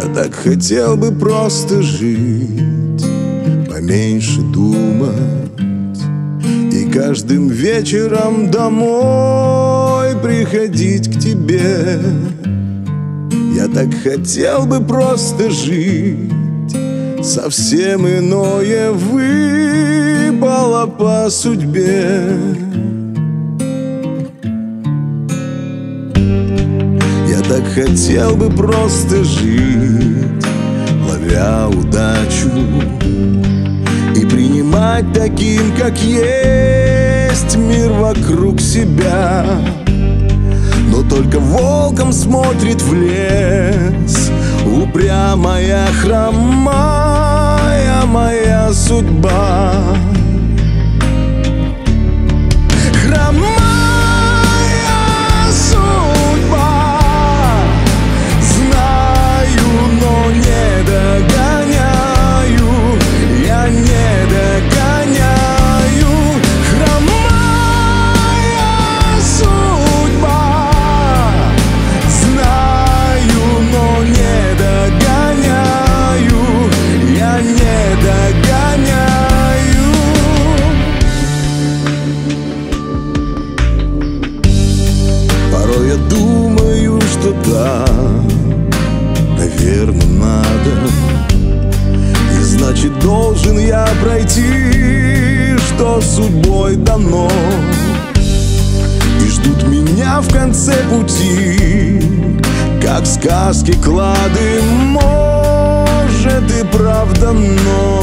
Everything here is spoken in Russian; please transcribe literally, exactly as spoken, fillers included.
Я так хотел бы просто жить, поменьше думать, и каждым вечером домой приходить к тебе. Я так хотел бы просто жить, совсем иное выпало по судьбе. Я так хотел бы просто жить, ловя удачу, и принимать таким, как есть, мир вокруг себя. Но только волком смотрит в лес упрямая, хромая моя судьба. Я думаю, что да, наверное, надо, и значит должен я пройти, что судьбой дано. И ждут меня в конце пути, как сказки клады, может и правда, но